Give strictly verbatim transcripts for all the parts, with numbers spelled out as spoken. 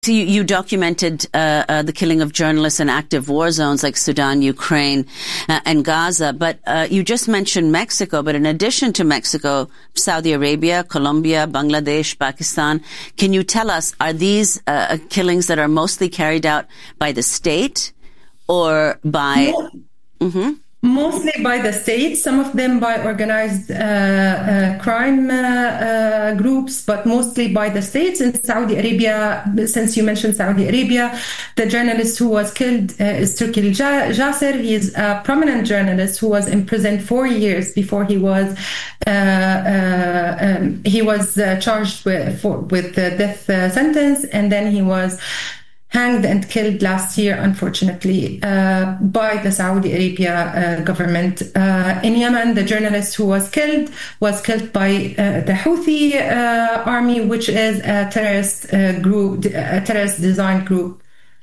So you, you documented uh, uh, the killing of journalists in active war zones like Sudan, Ukraine, uh, and Gaza. But uh, you just mentioned Mexico. But in addition to Mexico, Saudi Arabia, Colombia, Bangladesh, Pakistan, can you tell us, are these uh, killings that are mostly carried out by the state or by... No. Mm-hmm. Mostly by the state, some of them by organized uh, uh, crime uh, uh, groups, but mostly by the states. In Saudi Arabia, since you mentioned Saudi Arabia, the journalist who was killed uh, is Turki Jasser. He is a prominent journalist who was imprisoned four years before he was uh, uh, um, he was uh, charged with, for, with the death uh, sentence, and then he was hanged and killed last year, unfortunately, uh, by the Saudi Arabia uh, government. Uh, in Yemen, the journalist who was killed was killed by uh, the Houthi uh, army, which is a terrorist uh, group, a terrorist designed group.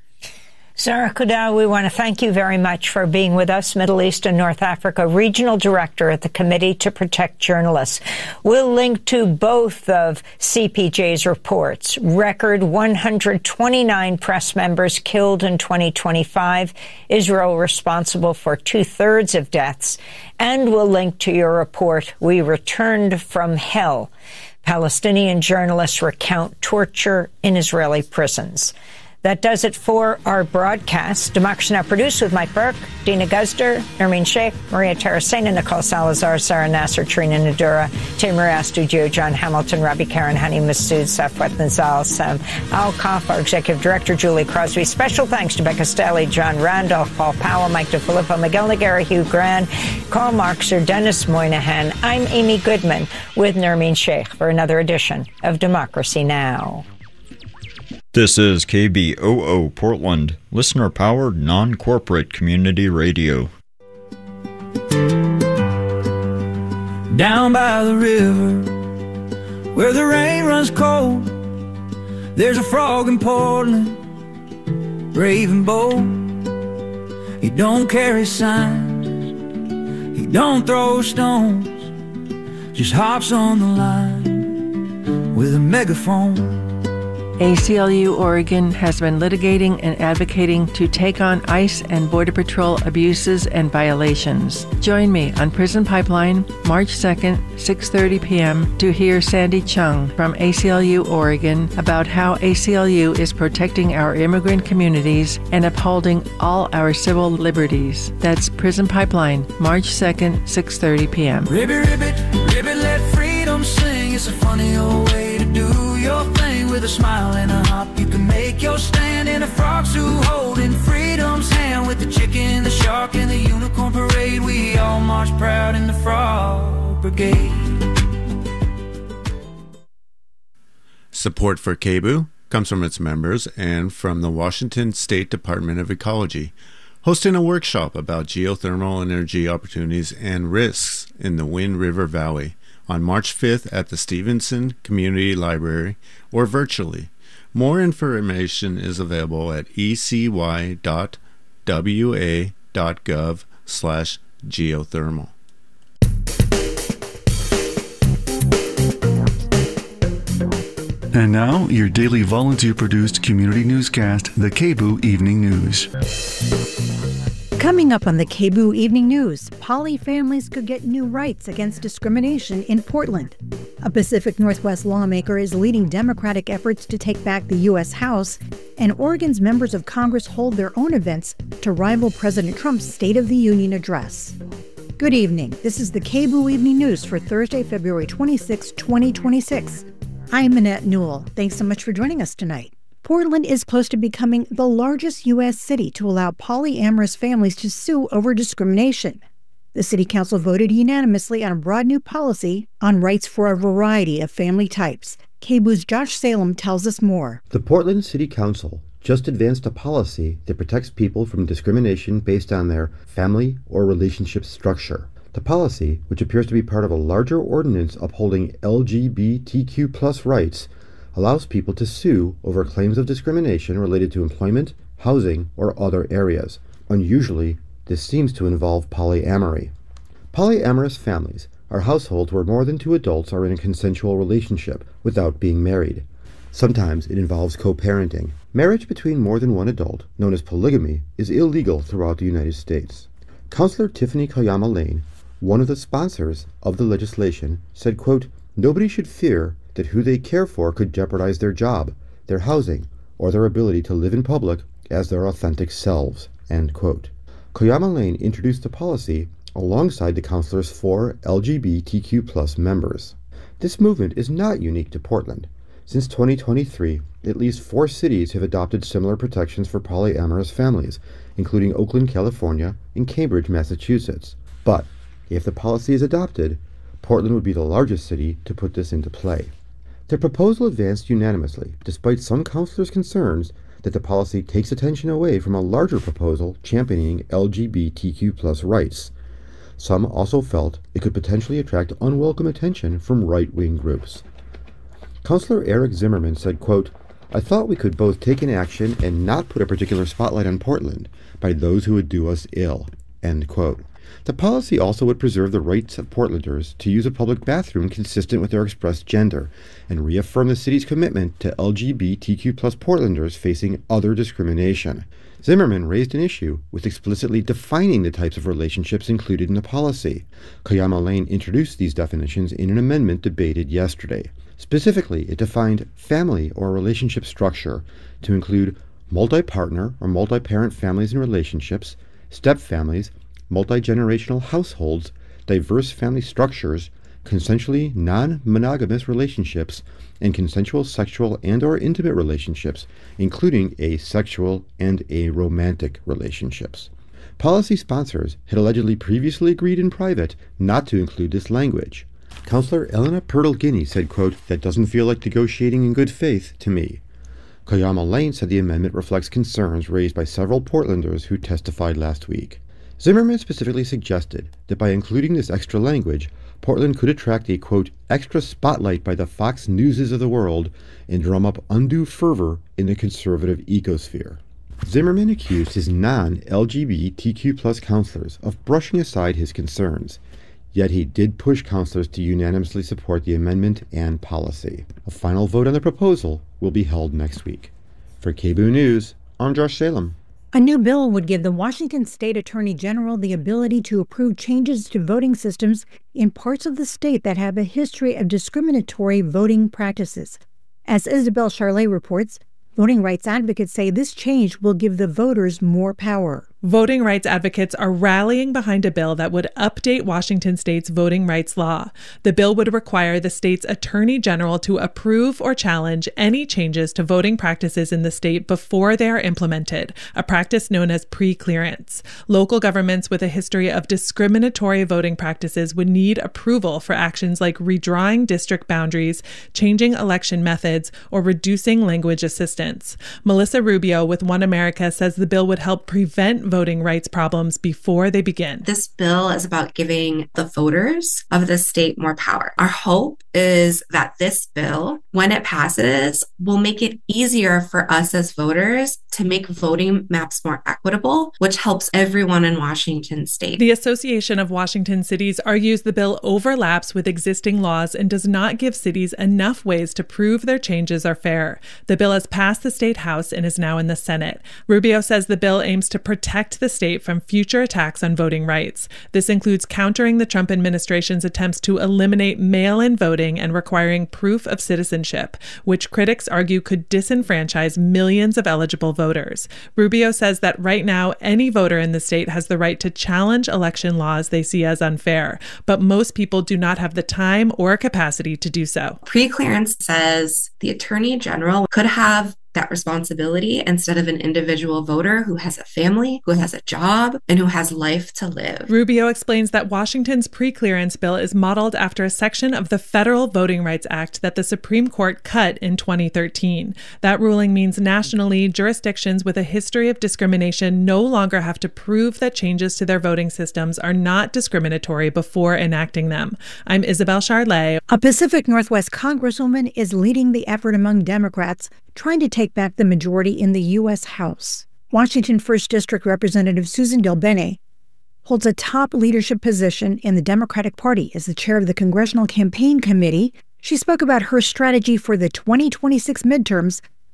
Zahra Kouda, we want to thank you very much for being with us, Middle East and North Africa Regional Director at the Committee to Protect Journalists. We'll link to both of C P J's reports. Record one hundred twenty-nine press members killed in twenty twenty-five, Israel responsible for two-thirds of deaths. And we'll link to your report, We Returned from Hell. Palestinian journalists recount torture in Israeli prisons. That does it for our broadcast. Democracy Now! Produced with Mike Burke, Dina Guzder, Nermeen Sheikh, Maria Terracena, Nicole Salazar, Sarah Nasser, Trina Nadura, Tamer Astudio, John Hamilton, Robbie Karen, Hani Massoud, Safwat Nizal, Sam Alkoff, our Executive Director, Julie Crosby. Special thanks to Becca Stelly, John Randolph, Paul Powell, Mike DeFilippo, Miguel Noguera, Hugh Gran, Karl Marxer, Dennis Moynihan. I'm Amy Goodman with Nermeen Sheikh for another edition of Democracy Now! This is K B O O Portland, listener-powered, non-corporate community radio. Down by the river, where the rain runs cold, there's a frog in Portland, brave and bold. He don't carry signs, he don't throw stones, just hops on the line with a megaphone. A C L U Oregon has been litigating and advocating to take on ICE and Border Patrol abuses and violations. Join me on Prison Pipeline, March second, six thirty p.m. to hear Sandy Chung from A C L U Oregon about how A C L U is protecting our immigrant communities and upholding all our civil liberties. That's Prison Pipeline, March second, six thirty p.m. Ribbit, ribbit, ribbit, let freedom sing. It's a funny old way to do your thing. With a smile and a hop, you can make your stand in a frog suit, holding freedom's hand. With the chicken, the shark, and the unicorn parade, we all march proud in the Frog Brigade. Support for K B O comes from its members and from the Washington State Department of Ecology, hosting a workshop about geothermal energy opportunities and risks in the Wind River Valley on March fifth at the Stevenson Community Library or virtually. More information is available at e c y dot w a dot gov slash geothermal. And now, your daily volunteer-produced community newscast, the K B O Evening News. Coming up on the K B O Evening News, poly families could get new rights against discrimination in Portland. A Pacific Northwest lawmaker is leading Democratic efforts to take back the U S House, and Oregon's members of Congress hold their own events to rival President Trump's State of the Union address. Good evening. This is the K B O Evening News for Thursday, February twenty-sixth, twenty twenty-six. I'm Annette Newell. Thanks so much for joining us tonight. Portland is close to becoming the largest U S city to allow polyamorous families to sue over discrimination. The City Council voted unanimously on a broad new policy on rights for a variety of family types. K B O's Josh Salem tells us more. The Portland City Council just advanced a policy that protects people from discrimination based on their family or relationship structure. The policy, which appears to be part of a larger ordinance upholding L G B T Q plus rights, allows people to sue over claims of discrimination related to employment, housing, or other areas. Unusually, this seems to involve polyamory. Polyamorous families are households where more than two adults are in a consensual relationship without being married. Sometimes it involves co-parenting. Marriage between more than one adult, known as polygamy, is illegal throughout the United States. Councilor Tiffany Kayama Lane, one of the sponsors of the legislation, said, quote, "Nobody should fear that who they care for could jeopardize their job, their housing, or their ability to live in public as their authentic selves," end quote. Kayama Lane introduced the policy alongside the councilor's four L G B T Q plus members. This movement is not unique to Portland. Since twenty twenty-three, at least four cities have adopted similar protections for polyamorous families, including Oakland, California, and Cambridge, Massachusetts. But if the policy is adopted, Portland would be the largest city to put this into play. The proposal advanced unanimously, despite some councilors' concerns that the policy takes attention away from a larger proposal championing L G B T Q plus rights. Some also felt it could potentially attract unwelcome attention from right-wing groups. Councilor Eric Zimmerman said, quote, "I thought we could both take an action and not put a particular spotlight on Portland by those who would do us ill," end quote. The policy also would preserve the rights of Portlanders to use a public bathroom consistent with their expressed gender and reaffirm the city's commitment to L G B T Q plus Portlanders facing other discrimination. Zimmerman raised an issue with explicitly defining the types of relationships included in the policy. Kayama Lane introduced these definitions in an amendment debated yesterday. Specifically, it defined family or relationship structure to include multi-partner or multi-parent families and relationships, step-families, multi-generational households, diverse family structures, consensually non-monogamous relationships, and consensual sexual and or intimate relationships, including asexual and aromantic relationships. Policy sponsors had allegedly previously agreed in private not to include this language. Councilor Elena Purtle-Guiney said, quote, "That doesn't feel like negotiating in good faith to me." Kayama Lane said the amendment reflects concerns raised by several Portlanders who testified last week. Zimmerman specifically suggested that by including this extra language, Portland could attract a, quote, "extra spotlight by the Fox Newses of the world and drum up undue fervor in the conservative ecosphere." Zimmerman accused his non-L G B T Q plus councilors of brushing aside his concerns, yet he did push councilors to unanimously support the amendment and policy. A final vote on the proposal will be held next week. For K B O O News, I'm Josh Salem. A new bill would give the Washington State Attorney General the ability to approve changes to voting systems in parts of the state that have a history of discriminatory voting practices. As Isabel Charlet reports, voting rights advocates say this change will give the voters more power. Voting rights advocates are rallying behind a bill that would update Washington state's voting rights law. The bill would require the state's attorney general to approve or challenge any changes to voting practices in the state before they are implemented, a practice known as pre-clearance. Local governments with a history of discriminatory voting practices would need approval for actions like redrawing district boundaries, changing election methods, or reducing language assistance. Melissa Rubio with One America says the bill would help prevent voting rights problems before they begin. This bill is about giving the voters of the state more power. Our hope is that this bill, when it passes, will make it easier for us as voters to make voting maps more equitable, which helps everyone in Washington state. The Association of Washington Cities argues the bill overlaps with existing laws and does not give cities enough ways to prove their changes are fair. The bill has passed the state house and is now in the Senate. Rubio says the bill aims to protect the state from future attacks on voting rights. This includes countering the Trump administration's attempts to eliminate mail-in voting and requiring proof of citizenship, which critics argue could disenfranchise millions of eligible voters. Rubio says that right now, any voter in the state has the right to challenge election laws they see as unfair, but most people do not have the time or capacity to do so. Pre-clearance says the attorney general could have that responsibility instead of an individual voter who has a family, who has a job, and who has life to live. Rubio explains that Washington's pre-clearance bill is modeled after a section of the Federal Voting Rights Act that the Supreme Court cut in twenty thirteen. That ruling means nationally, jurisdictions with a history of discrimination no longer have to prove that changes to their voting systems are not discriminatory before enacting them. I'm Isabel Charlet. A Pacific Northwest congresswoman is leading the effort among Democrats trying to take back the majority in the U S House. Washington first District Representative Susan DelBene holds a top leadership position in the Democratic Party as the chair of the Congressional Campaign Committee. She spoke about her strategy for the twenty twenty-six midterms,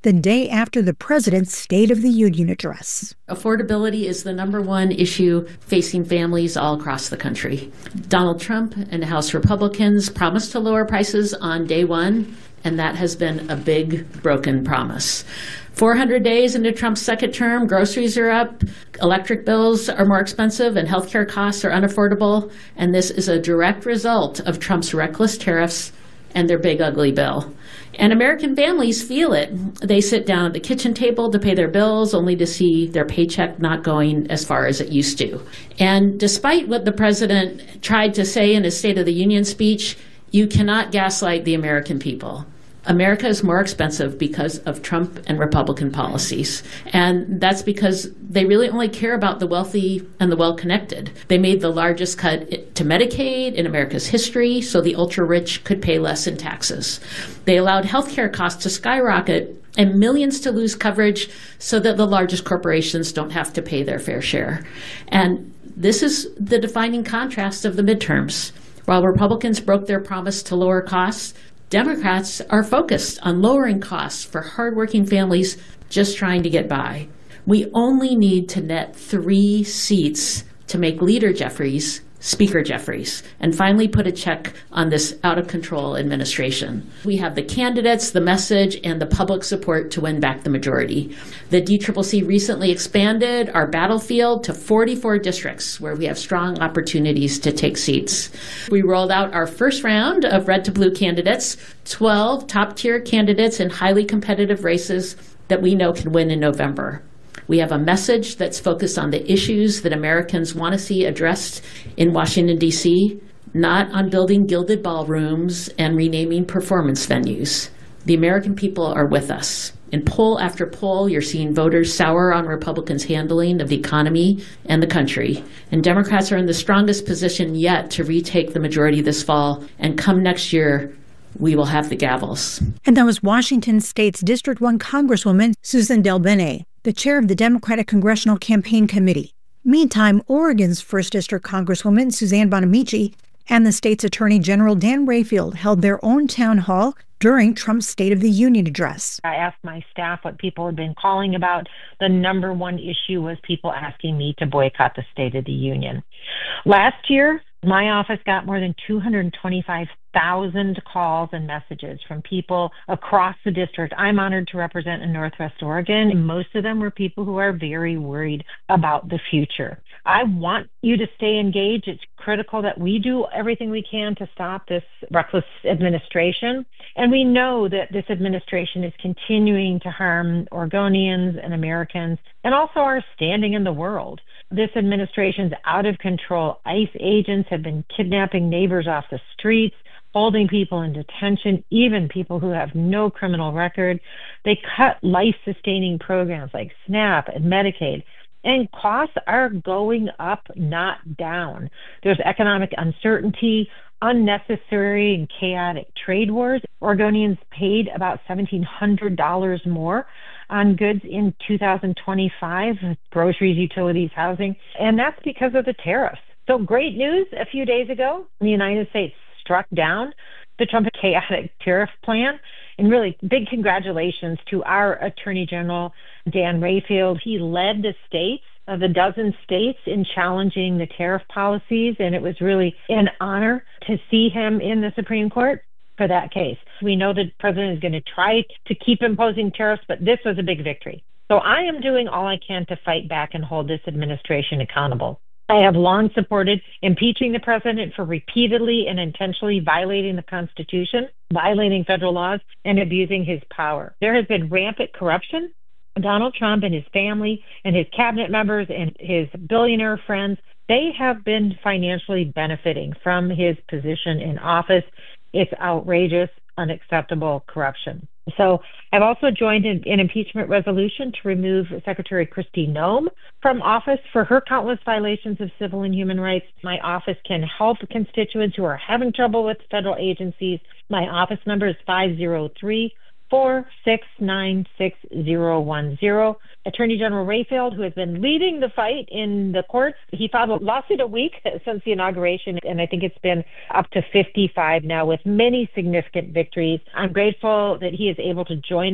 the day after the president's State of the Union address. Affordability is the number one issue facing families all across the country. Donald Trump and House Republicans promised to lower prices on day one, and that has been a big broken promise. four hundred days into Trump's second term, groceries are up, electric bills are more expensive, and healthcare costs are unaffordable. And this is a direct result of Trump's reckless tariffs and their big ugly bill. And American families feel it. They sit down at the kitchen table to pay their bills only to see their paycheck not going as far as it used to. And despite what the president tried to say in his State of the Union speech, you cannot gaslight the American people. America is more expensive because of Trump and Republican policies. And that's because they really only care about the wealthy and the well-connected. They made the largest cut to Medicaid in America's history so the ultra-rich could pay less in taxes. They allowed healthcare costs to skyrocket and millions to lose coverage so that the largest corporations don't have to pay their fair share. And this is the defining contrast of the midterms. While Republicans broke their promise to lower costs, Democrats are focused on lowering costs for hardworking families just trying to get by. We only need to net three seats to make Leader Jeffries Speaker Jeffries and finally put a check on this out-of-control administration. We have the candidates, the message, and the public support to win back the majority. The D C C C recently expanded our battlefield to forty-four districts where we have strong opportunities to take seats. We rolled out our first round of red to blue candidates, twelve top-tier candidates in highly competitive races that we know can win in November. We have a message that's focused on the issues that Americans want to see addressed in Washington, D C, not on building gilded ballrooms and renaming performance venues. The American people are with us. In poll after poll, you're seeing voters sour on Republicans' handling of the economy and the country. And Democrats are in the strongest position yet to retake the majority this fall. And come next year, we will have the gavels. And that was Washington State's District one Congresswoman Susan DelBene, the chair of the Democratic Congressional Campaign Committee. Meantime, Oregon's first District Congresswoman Suzanne Bonamici and the state's Attorney General Dan Rayfield held their own town hall during Trump's State of the Union address. I asked my staff what people had been calling about. The number one issue was people asking me to boycott the State of the Union. Last year, my office got more than two hundred twenty-five thousand calls and messages from people across the district I'm honored to represent in Northwest Oregon. Most of them were people who are very worried about the future. I want you to stay engaged. It's critical that we do everything we can to stop this reckless administration. And we know that this administration is continuing to harm Oregonians and Americans and also our standing in the world. This administration's out of control. ICE agents have been kidnapping neighbors off the streets, holding people in detention, even people who have no criminal record. They cut life-sustaining programs like SNAP and Medicaid, and costs are going up, not down. There's economic uncertainty, unnecessary and chaotic trade wars. Oregonians paid about seventeen hundred dollars more on goods in two thousand twenty-five, groceries, utilities, housing, and that's because of the tariffs. So great news a few days ago, the United States struck down the Trump chaotic tariff plan. And really big congratulations to our Attorney General, Dan Rayfield. He led the states, of the dozen states, in challenging the tariff policies. And it was really an honor to see him in the Supreme Court for that case. We know the president is going to try to keep imposing tariffs, but this was a big victory. So I am doing all I can to fight back and hold this administration accountable. I have long supported impeaching the president for repeatedly and intentionally violating the Constitution, violating federal laws, and abusing his power. There has been rampant corruption. Donald Trump and his family and his cabinet members and his billionaire friends, they have been financially benefiting from his position in office. It's outrageous, unacceptable corruption. So I've also joined in an impeachment resolution to remove Secretary Kristi Noem from office for her countless violations of civil and human rights. My office can help constituents who are having trouble with federal agencies. My office number is five oh three, four six nine, six oh one oh. Attorney General Rayfield, who has been leading the fight in the courts, he filed a lawsuit a week since the inauguration, and I think it's been up to fifty-five now with many significant victories. I'm grateful that he is able to join us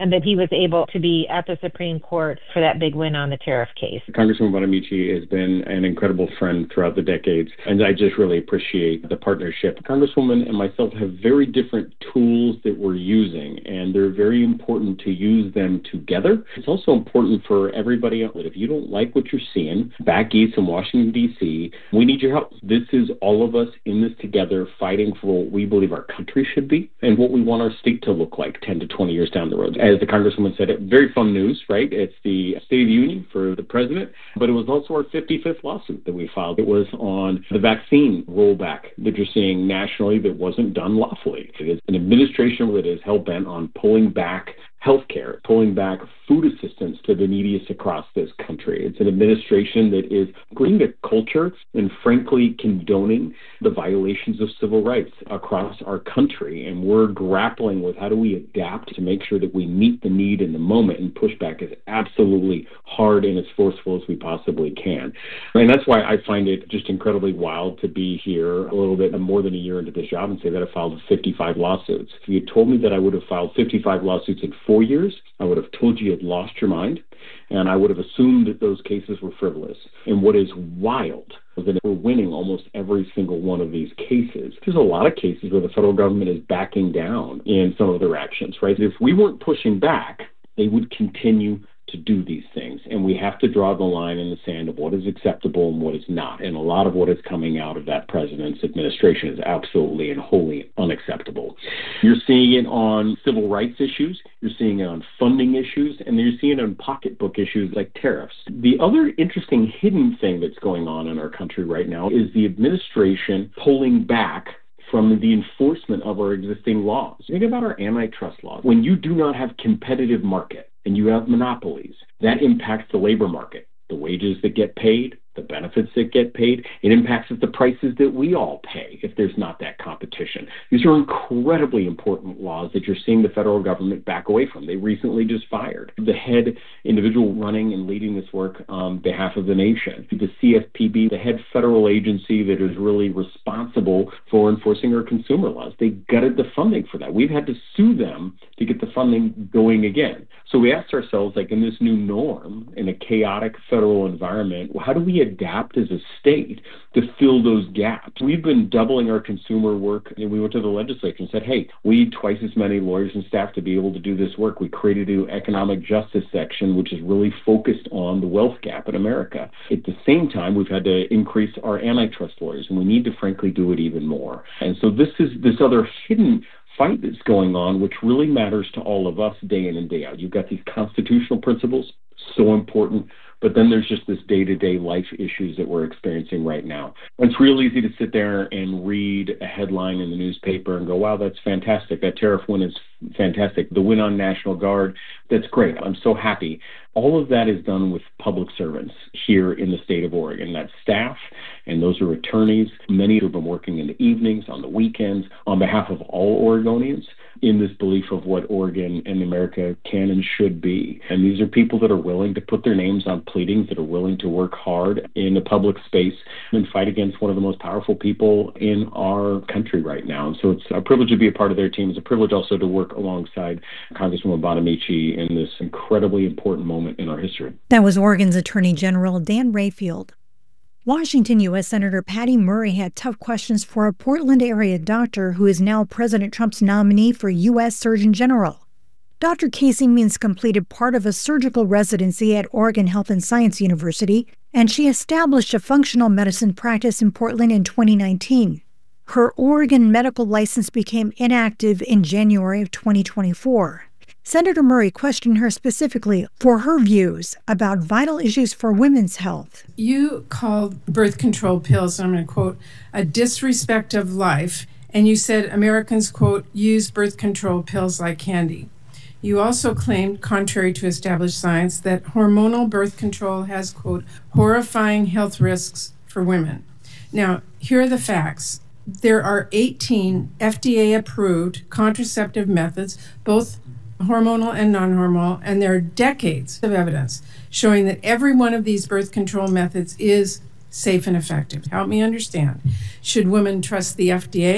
and that he was able to be at the Supreme Court for that big win on the tariff case. Congresswoman Bonamici has been an incredible friend throughout the decades, and I just really appreciate the partnership. Congresswoman and myself have very different tools that we're using, and they're very important to use them together. It's also important for everybody else that if you don't like what you're seeing back east in Washington, D C, we need your help. This is all of us in this together, fighting for what we believe our country should be and what we want our state to look like ten to twenty years down the road. As the Congresswoman said, it very fun news, right? It's the State of the Union for the president, but it was also our fifty-fifth lawsuit that we filed. It was on the vaccine rollback that you're seeing nationally that wasn't done lawfully. It is an administration that is hell-bent on pulling back healthcare, pulling back food assistance to the neediest across this country. It's an administration that is bringing a culture and frankly condoning the violations of civil rights across our country. And we're grappling with how do we adapt to make sure that we meet the need in the moment, and push back as absolutely hard and as forceful as we possibly can. And that's why I find it just incredibly wild to be here a little bit more than a year into this job and say that I filed fifty-five lawsuits. If you had told me that I would have filed fifty-five lawsuits in four years, I would have told you you'd lost your mind, and I would have assumed that those cases were frivolous. And what is wild is that we're winning almost every single one of these cases. There's a lot of cases where the federal government is backing down in some of their actions, right? If we weren't pushing back, they would continue to do these things. And we have to draw the line in the sand of what is acceptable and what is not. And a lot of what is coming out of that president's administration is absolutely and wholly unacceptable. You're seeing it on civil rights issues, you're seeing it on funding issues, and you're seeing it on pocketbook issues like tariffs. The other interesting hidden thing that's going on in our country right now is the administration pulling back from the enforcement of our existing laws. Think about our antitrust laws. When you do not have competitive market and you have monopolies, that impacts the labor market, the wages that get paid, the benefits that get paid. It impacts the prices that we all pay if there's not that competition. These are incredibly important laws that you're seeing the federal government back away from. They recently just fired the head individual running and leading this work on behalf of the nation. The C F P B, the head federal agency that is really responsible for enforcing our consumer laws, they gutted the funding for that. We've had to sue them to get the funding going again. So we asked ourselves, like in this new norm, in a chaotic federal environment, well, how do we adapt as a state to fill those gaps? We've been doubling our consumer work, and we went to the legislature and said, hey, we need twice as many lawyers and staff to be able to do this work. We created an economic justice section, which is really focused on the wealth gap in America. At the same time, we've had to increase our antitrust lawyers, and we need to frankly do it even more. And so this is this other hidden fight that's going on, which really matters to all of us day in and day out. You've got these constitutional principles, so important, but then there's just this day-to-day life issues that we're experiencing right now. It's real easy to sit there and read a headline in the newspaper and go, wow, that's fantastic. That tariff win is fantastic. The win on National Guard, that's great. I'm so happy. All of that is done with public servants here in the state of Oregon. That's staff, and those are attorneys. Many who have been working in the evenings, on the weekends, on behalf of all Oregonians, in this belief of what Oregon and America can and should be. And these are people that are willing to put their names on pleadings, that are willing to work hard in the public space and fight against one of the most powerful people in our country right now. And so it's a privilege to be a part of their team. It's a privilege also to work alongside Congresswoman Bonamici in this incredibly important moment in our history. That was Oregon's Attorney General Dan Rayfield. Washington U S Senator Patty Murray had tough questions for a Portland area doctor who is now President Trump's nominee for U S Surgeon General. Doctor Casey Means completed part of a surgical residency at Oregon Health and Science University, and she established a functional medicine practice in Portland in twenty nineteen. Her Oregon medical license became inactive in January of twenty twenty-four. Senator Murray questioned her specifically for her views about vital issues for women's health. You called birth control pills, and I'm going to quote, a disrespect of life, and you said Americans, quote, use birth control pills like candy. You also claimed, contrary to established science, that hormonal birth control has, quote, horrifying health risks for women. Now, here are the facts. There are eighteen F D A-approved contraceptive methods, both hormonal and non-hormonal, and there are decades of evidence showing that every one of these birth control methods is safe and effective. Help me understand. Should women trust the F D A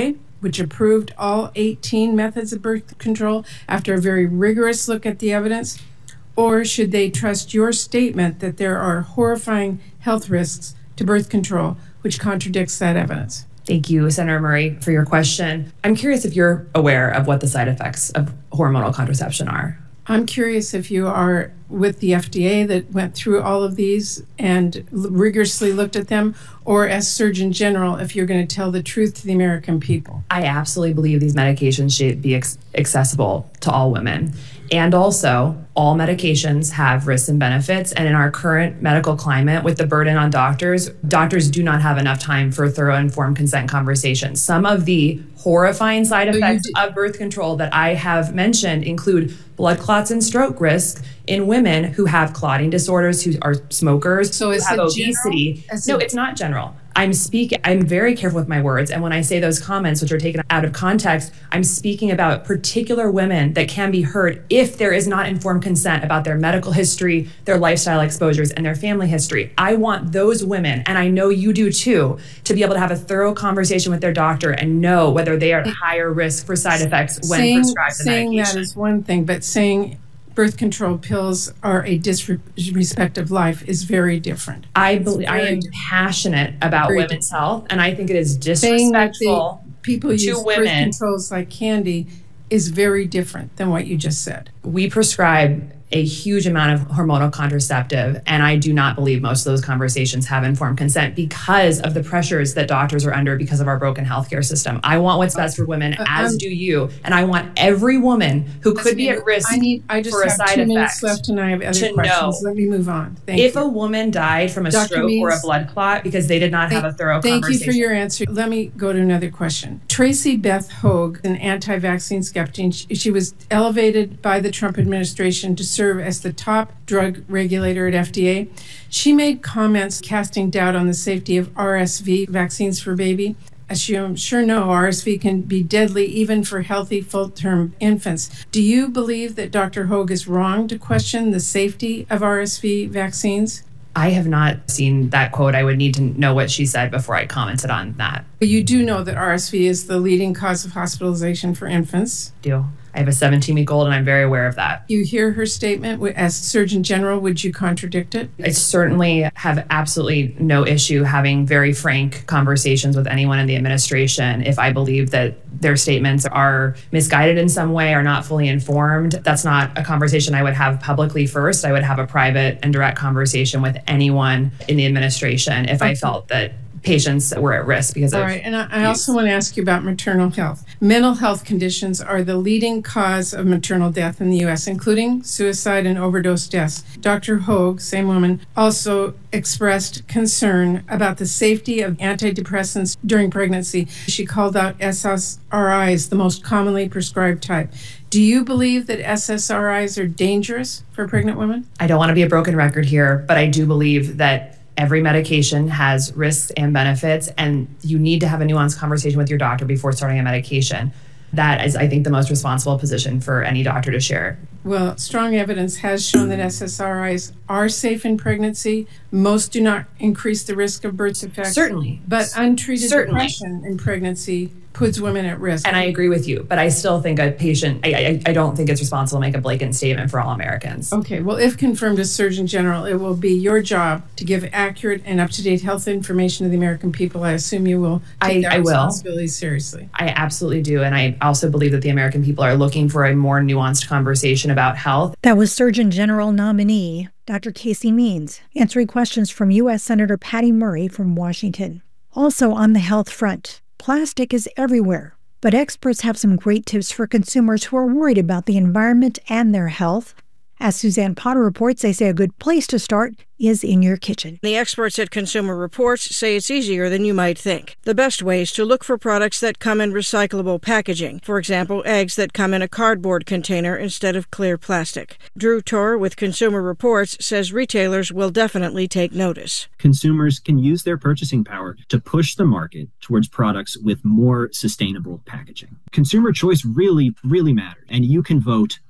which approved all eighteen methods of birth control after a very rigorous look at the evidence? Or should they trust your statement that there are horrifying health risks to birth control, which contradicts that evidence? Thank you, Senator Murray, for your question. I'm curious if you're aware of what the side effects of hormonal contraception are. I'm curious if you are with the F D A that went through all of these and rigorously looked at them, or as Surgeon General, if you're going to tell the truth to the American people. I absolutely believe these medications should be ex- accessible to all women. And also, all medications have risks and benefits. And in our current medical climate, with the burden on doctors, doctors do not have enough time for thorough informed consent conversations. Some of the horrifying side effects of birth control that I have mentioned include blood clots and stroke risk in women who have clotting disorders, who are smokers, so who have obesity. No, it's not general. I'm speaking, I'm very careful with my words. And when I say those comments, which are taken out of context, I'm speaking about particular women that can be hurt if there is not informed consent about their medical history, their lifestyle exposures, and their family history. I want those women, and I know you do too, to be able to have a thorough conversation with their doctor and know whether they are at higher risk for side effects when saying, prescribed the saying medication. That is one thing, but saying birth control pills are a disrespect of life is very different. I believe I am passionate about very women's different. health, and I think it is Saying that disrespectful the people to use women. birth controls like candy is very different than what you just said. We prescribe a huge amount of hormonal contraceptive, and I do not believe most of those conversations have informed consent because of the pressures that doctors are under because of our broken healthcare system. I want what's best for women, Uh, as um, do you, and I want every woman who could be at risk I need. I just for a have side two effect minutes left, and I have other to questions. know Let me move on. Thank if you. a woman died from a Doctor stroke or a Means, blood clot because they did not have a thorough Thank conversation. you for your answer. Let me go to another question. Tracy Beth Hogue, an anti-vaccine skeptic, she, she was elevated by the Trump administration to serve as the top drug regulator at F D A. She made comments casting doubt on the safety of R S V vaccines for baby. As you I'm sure know, R S V can be deadly even for healthy full-term infants. Do you believe that Doctor Hogue is wrong to question the safety of R S V vaccines? I have not seen that quote. I would need to know what she said before I commented on that. But you do know that R S V is the leading cause of hospitalization for infants. Do. I have a seventeen-week-old, and I'm very aware of that. You hear her statement as Surgeon General. Would you contradict it? I certainly have absolutely no issue having very frank conversations with anyone in the administration if I believe that their statements are misguided in some way or not fully informed. That's not a conversation I would have publicly first. I would have a private and direct conversation with anyone in the administration if okay. I felt that patients were at risk because All of right, and I, I also want to ask you about maternal health. Mental health conditions are the leading cause of maternal death in the U S, including suicide and overdose deaths. Doctor Hogue, same woman, also expressed concern about the safety of antidepressants during pregnancy. She called out S S R Is the most commonly prescribed type. Do you believe that S S R Is are dangerous for pregnant women? I don't want to be a broken record here, but I do believe that every medication has risks and benefits, and you need to have a nuanced conversation with your doctor before starting a medication. That is, I think, the most responsible position for any doctor to share. Well, strong evidence has shown that S S R Is are safe in pregnancy. Most do not increase the risk of birth defects. Certainly. But untreated Certainly. depression in pregnancy puts women at risk. And I agree with you, but I still think a patient, I, I, I don't think it's responsible to make a blatant statement for all Americans. Okay, well, if confirmed as Surgeon General, it will be your job to give accurate and up-to-date health information to the American people. I assume you will take I, that I will. responsibility seriously. I absolutely do. And I also believe that the American people are looking for a more nuanced conversation about health. That was Surgeon General nominee Doctor Casey Means, answering questions from U S Senator Patty Murray from Washington. Also on the health front, plastic is everywhere, but experts have some great tips for consumers who are worried about the environment and their health. As Suzanne Potter reports, they say a good place to start is in your kitchen. The experts at Consumer Reports say it's easier than you might think. The best way is to look for products that come in recyclable packaging. For example, eggs that come in a cardboard container instead of clear plastic. Drew Torr with Consumer Reports says retailers will definitely take notice. Consumers can use their purchasing power to push the market towards products with more sustainable packaging. Consumer choice really, really matters, and you can vote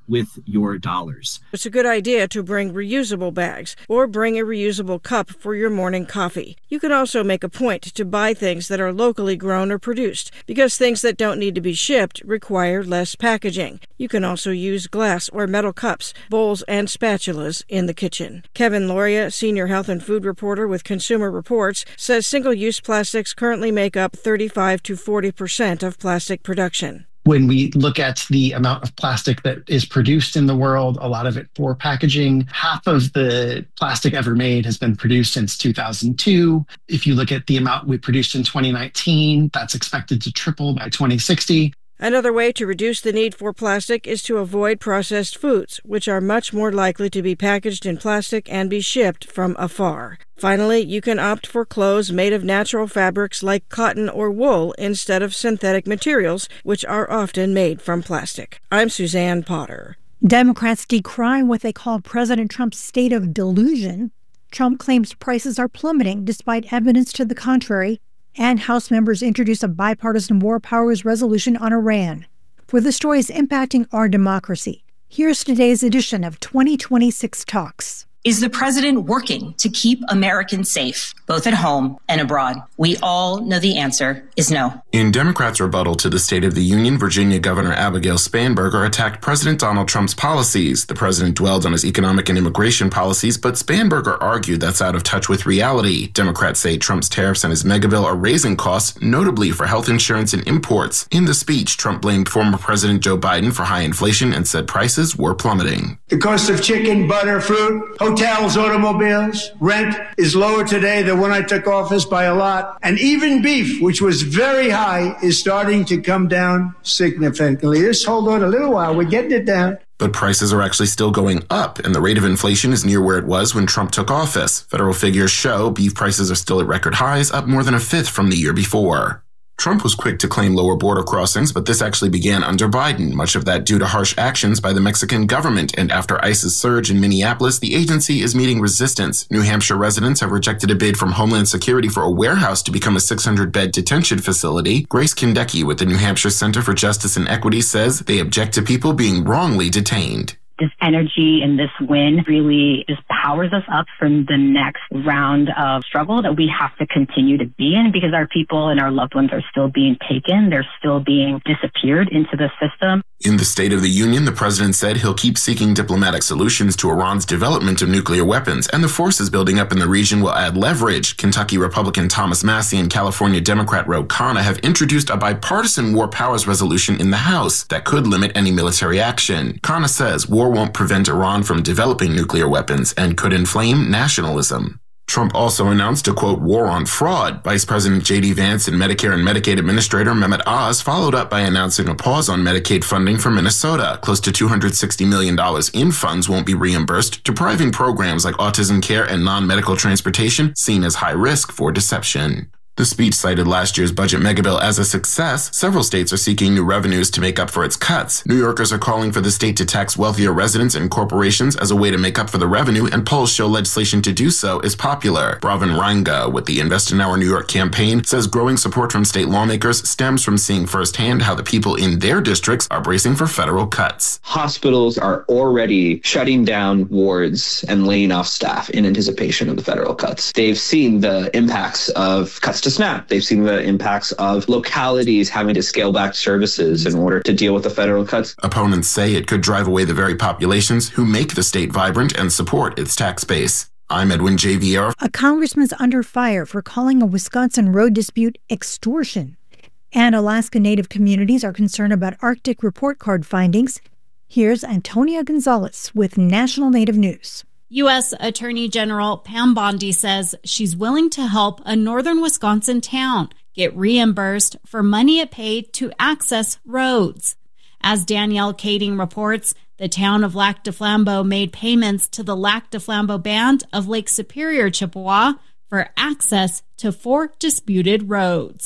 with your dollars. It's a good idea to bring reusable bags or bring a reusable cup for your morning coffee. You can also make a point to buy things that are locally grown or produced, because things that don't need to be shipped require less packaging. You can also use glass or metal cups, bowls, and spatulas in the kitchen. Kevin Loria, senior health and food reporter with Consumer Reports, says single-use plastics currently make up thirty-five to forty percent of plastic production. When we look at the amount of plastic that is produced in the world, a lot of it for packaging, half of the plastic ever made has been produced since two thousand two. If you look at the amount we produced in twenty nineteen, that's expected to triple by twenty sixty. Another way to reduce the need for plastic is to avoid processed foods, which are much more likely to be packaged in plastic and be shipped from afar. Finally, you can opt for clothes made of natural fabrics like cotton or wool instead of synthetic materials, which are often made from plastic. I'm Suzanne Potter. Democrats decry what they call President Trump's state of delusion. Trump claims prices are plummeting despite evidence to the contrary, and House members introduce a bipartisan war powers resolution on Iran. For the stories impacting our democracy, here's today's edition of twenty twenty-six Talks. Is the president working to keep Americans safe, both at home and abroad? We all know the answer is no. In Democrats' rebuttal to the State of the Union, Virginia Governor Abigail Spanberger attacked President Donald Trump's policies. The president dwelled on his economic and immigration policies, but Spanberger argued that's out of touch with reality. Democrats say Trump's tariffs and his mega bill are raising costs, notably for health insurance and imports. In the speech, Trump blamed former President Joe Biden for high inflation and said prices were plummeting. The cost of chicken, butter, fruit, hotels, automobiles, rent is lower today than when I took office by a lot. And even beef, which was very high, is starting to come down significantly. Just hold on a little while. We're getting it down. But prices are actually still going up, and the rate of inflation is near where it was when Trump took office. Federal figures show beef prices are still at record highs, up more than a fifth from the year before. Trump was quick to claim lower border crossings, but this actually began under Biden, much of that due to harsh actions by the Mexican government. And after ICE's surge in Minneapolis, the agency is meeting resistance. New Hampshire residents have rejected a bid from Homeland Security for a warehouse to become a six hundred bed detention facility. Grace Kindecki with the New Hampshire Center for Justice and Equity says they object to people being wrongly detained. This energy and this win really just powers us up for the next round of struggle that we have to continue to be in, because our people and our loved ones are still being taken. They're still being disappeared into the system. In the State of the Union, the president said he'll keep seeking diplomatic solutions to Iran's development of nuclear weapons, and the forces building up in the region will add leverage. Kentucky Republican Thomas Massie and California Democrat Ro Khanna have introduced a bipartisan war powers resolution in the House that could limit any military action. Khanna says war won't prevent Iran from developing nuclear weapons and could inflame nationalism. Trump also announced a, quote, war on fraud. Vice President J D Vance and Medicare and Medicaid Administrator Mehmet Oz followed up by announcing a pause on Medicaid funding for Minnesota. Close to two hundred sixty million dollars in funds won't be reimbursed, depriving programs like autism care and non-medical transportation seen as high risk for deception. The speech cited last year's budget megabill as a success. Several states are seeking new revenues to make up for its cuts. New Yorkers are calling for the state to tax wealthier residents and corporations as a way to make up for the revenue, and polls show legislation to do so is popular. Bravin Ranga with the Invest in Our New York campaign says growing support from state lawmakers stems from seeing firsthand how the people in their districts are bracing for federal cuts. Hospitals are already shutting down wards and laying off staff in anticipation of the federal cuts. They've seen the impacts of cuts to SNAP. They've seen the impacts of localities having to scale back services in order to deal with the federal cuts. Opponents say it could drive away the very populations who make the state vibrant and support its tax base. I'm Edwin J V R. A congressman's under fire for calling a Wisconsin road dispute extortion. And Alaska Native communities are concerned about Arctic report card findings. Here's Antonia Gonzalez with National Native News. U S Attorney General Pam Bondi says she's willing to help a northern Wisconsin town get reimbursed for money it paid to access roads. As Danielle Kading reports, the town of Lac du Flambeau made payments to the Lac du Flambeau Band of Lake Superior, Chippewa, for access to four disputed roads.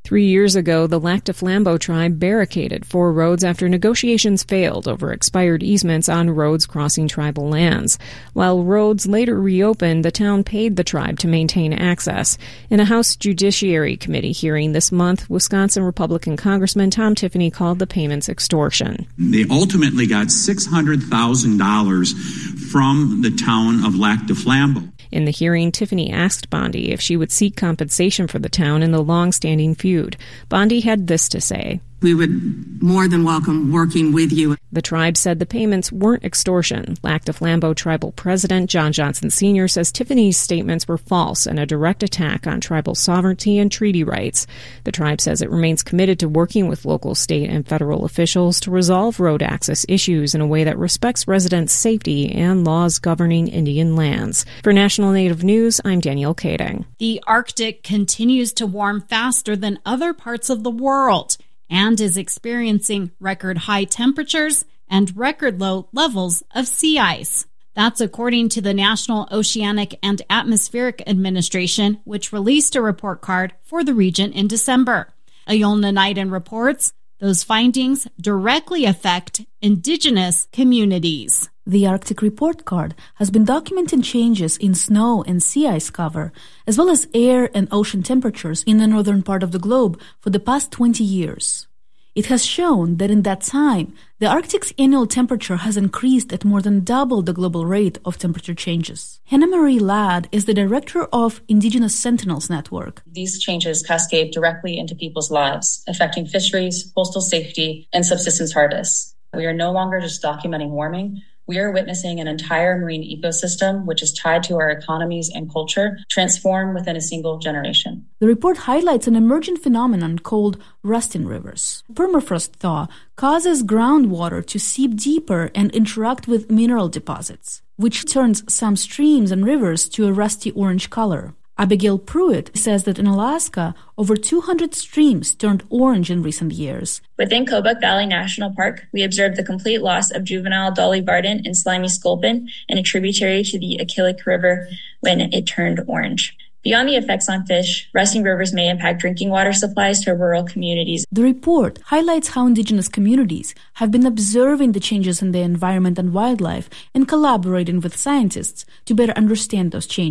Three years ago, the Lac du Flambeau tribe barricaded four roads after negotiations failed over expired easements on roads crossing tribal lands. While roads later reopened, the town paid the tribe to maintain access. In a House Judiciary Committee hearing this month, Wisconsin Republican Congressman Tom Tiffany called the payments extortion. They ultimately got six hundred thousand dollars from the town of Lac du Flambeau. In the hearing, Tiffany asked Bondi if she would seek compensation for the town in the long-standing feud. Bondi had this to say. We would more than welcome working with you. The tribe said the payments weren't extortion. Lac du Flambeau tribal president John Johnson Senior says Tiffany's statements were false and a direct attack on tribal sovereignty and treaty rights. The tribe says it remains committed to working with local, state, and federal officials to resolve road access issues in a way that respects residents' safety and laws governing Indian lands. For National Native News, I'm Danielle Kading. The Arctic continues to warm faster than other parts of the world and is experiencing record high temperatures and record low levels of sea ice. That's according to the National Oceanic and Atmospheric Administration, which released a report card for the region in December. Iolna Knighton reports those findings directly affect indigenous communities. The Arctic Report Card has been documenting changes in snow and sea ice cover, as well as air and ocean temperatures in the northern part of the globe for the past twenty years. It has shown that in that time, the Arctic's annual temperature has increased at more than double the global rate of temperature changes. Hannah Marie Ladd is the director of Indigenous Sentinels Network. These changes cascade directly into people's lives, affecting fisheries, coastal safety, and subsistence harvests. We are no longer just documenting warming. We are witnessing an entire marine ecosystem, which is tied to our economies and culture, transform within a single generation. The report highlights an emerging phenomenon called rusting rivers. Permafrost thaw causes groundwater to seep deeper and interact with mineral deposits, which turns some streams and rivers to a rusty orange color. Abigail Pruitt says that in Alaska, over two hundred streams turned orange in recent years. Within Kobuk Valley National Park, we observed the complete loss of juvenile Dolly Varden and slimy sculpin in a tributary to the Akillik River when it turned orange. Beyond the effects on fish, rusting rivers may impact drinking water supplies to rural communities. The report highlights how indigenous communities have been observing the changes in the environment and wildlife and collaborating with scientists to better understand those changes.